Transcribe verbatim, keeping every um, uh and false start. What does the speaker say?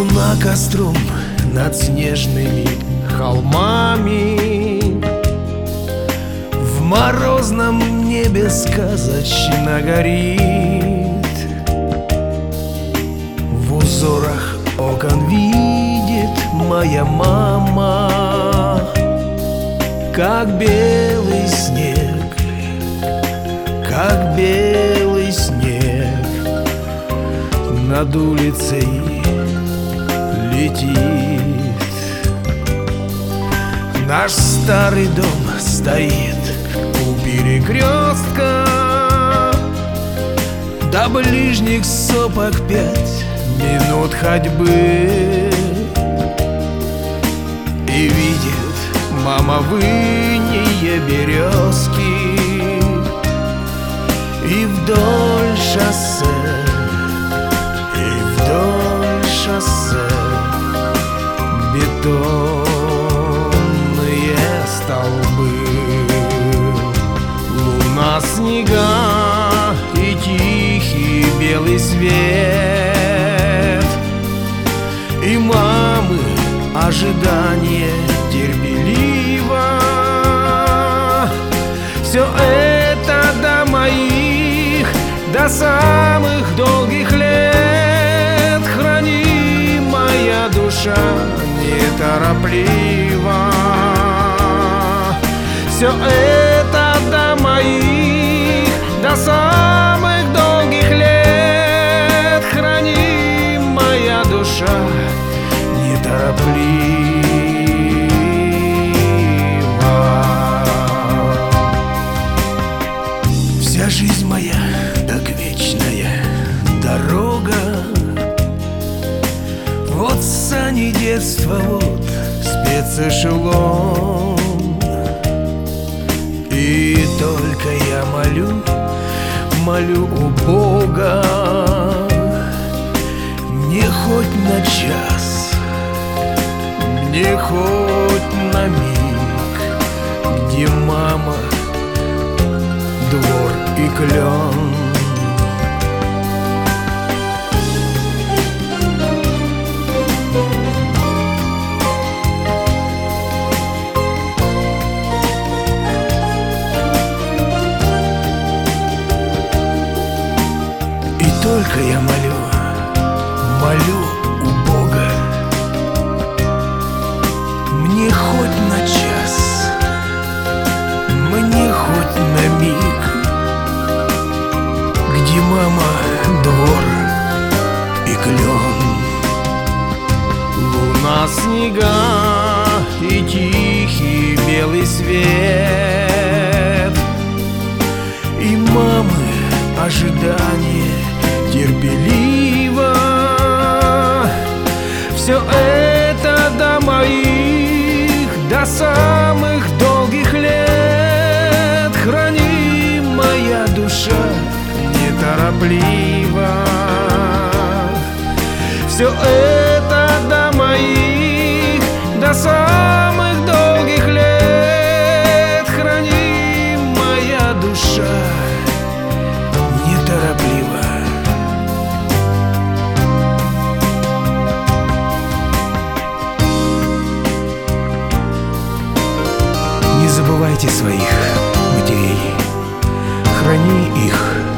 Луна костром над снежными холмами, в морозном небе сказочно горит. В узорах окон видит моя мама, как белый снег, как белый снег над улицей летит. Наш старый дом стоит у перекрестка, до ближних сопок пять минут ходьбы. И видит мама в инее березки, и вдоль шоссе, и вдоль шоссе бетонные столбы. Луна, снега и тихий белый свет, и мамы ожидание терпеливо. Все это до моих, до самых долгих лет. Храни, моя душа, неторопливо. Все это до моих, до самых долгих лет. Храни, моя душа, неторопливо. Вся жизнь моя, так вечная дорога, вот сани детства, вот спецэшелон. И только я молю, молю у Бога, мне хоть на час, мне хоть на миг, где мама, двор и клен. И только я молю, молю у Бога, мне хоть на час, мне хоть на миг, где мама, двор и клен. Луна, снега и тихий белый свет, и мамы ожидание терпеливо. Все это до моих, до самых долгих лет. Храни, моя душа, неторопливо. Все это до моих, до самых долгих лет. Храни, моя душа, неторопливо. Не забывайте своих матерей, храни их